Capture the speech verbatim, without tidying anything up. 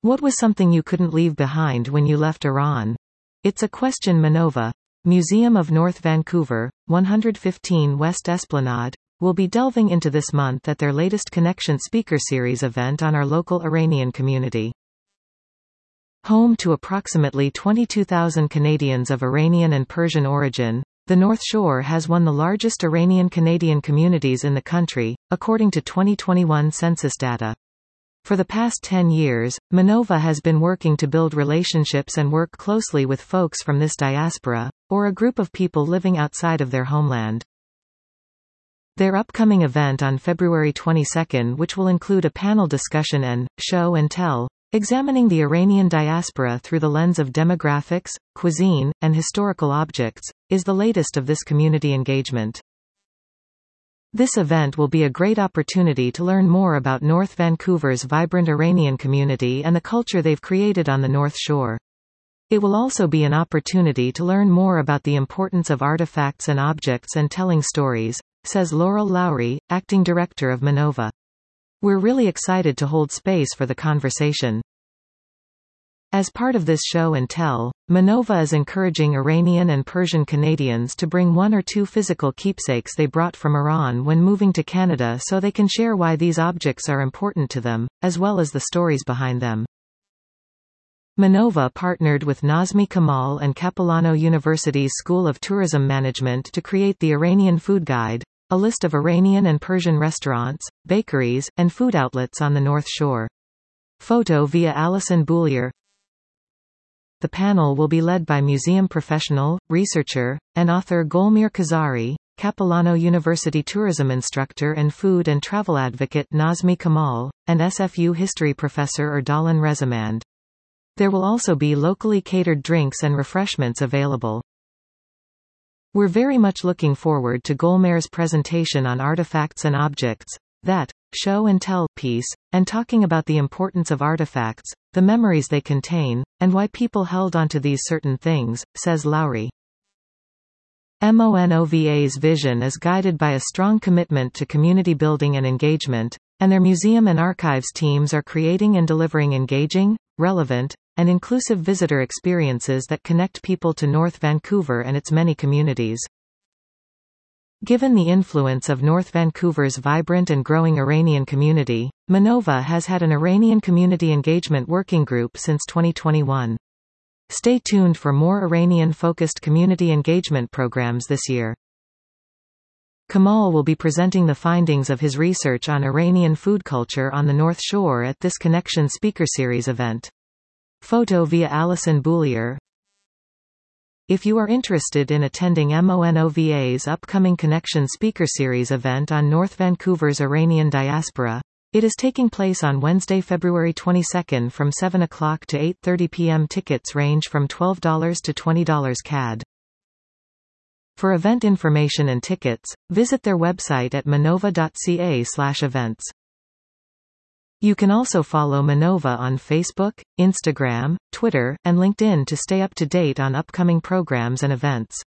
What was something you couldn't leave behind when you left Iran? It's a question Minova, Museum of North Vancouver, one fifteen West Esplanade, will be delving into this month at their latest Connection Speaker Series event on our local Iranian community. Home to approximately twenty-two thousand Canadians of Iranian and Persian origin, the North Shore has one of the largest Iranian-Canadian communities in the country, according to twenty twenty-one census data. For the past ten years, Minova has been working to build relationships and work closely with folks from this diaspora, or a group of people living outside of their homeland. Their upcoming event on February twenty-second, which will include a panel discussion and show and tell, examining the Iranian diaspora through the lens of demographics, cuisine, and historical objects, is the latest of this community engagement. This event will be a great opportunity to learn more about North Vancouver's vibrant Iranian community and the culture they've created on the North Shore. It will also be an opportunity to learn more about the importance of artifacts and objects and telling stories, says Laurel Lowry, acting director of Minova. We're really excited to hold space for the conversation. As part of this show and tell, Minova is encouraging Iranian and Persian Canadians to bring one or two physical keepsakes they brought from Iran when moving to Canada so they can share why these objects are important to them, as well as the stories behind them. Minova partnered with Nazmi Kamal and Capilano University's School of Tourism Management to create the Iranian Food Guide, a list of Iranian and Persian restaurants, bakeries, and food outlets on the North Shore. Photo via Alison Boulier. The panel will be led by museum professional, researcher, and author Golmir Khazari, Capilano University tourism instructor and food and travel advocate Nazmi Kamal, and S F U history professor Erdalan Rezamand. There will also be locally catered drinks and refreshments available. We're very much looking forward to Golmir's presentation on artifacts and objects, that show and tell piece, and talking about the importance of artifacts, the memories they contain, and why people held onto these certain things, says Lowry. MONOVA's vision is guided by a strong commitment to community building and engagement, and their museum and archives teams are creating and delivering engaging, relevant, and inclusive visitor experiences that connect people to North Vancouver and its many communities. Given the influence of North Vancouver's vibrant and growing Iranian community, Minova has had an Iranian Community Engagement Working Group since twenty twenty-one. Stay tuned for more Iranian-focused community engagement programs this year. Kamal will be presenting the findings of his research on Iranian food culture on the North Shore at this Connection Speaker Series event. Photo via Alison Boulier. If you are interested in attending MONOVA's upcoming Connection Speaker Series event on North Vancouver's Iranian diaspora, it is taking place on Wednesday, February twenty-second from seven o'clock to eight thirty p m Tickets range from twelve dollars to twenty dollars C A D. For event information and tickets, visit their website at minova dot c a slash events. You can also follow Minova on Facebook, Instagram, Twitter, and LinkedIn to stay up to date on upcoming programs and events.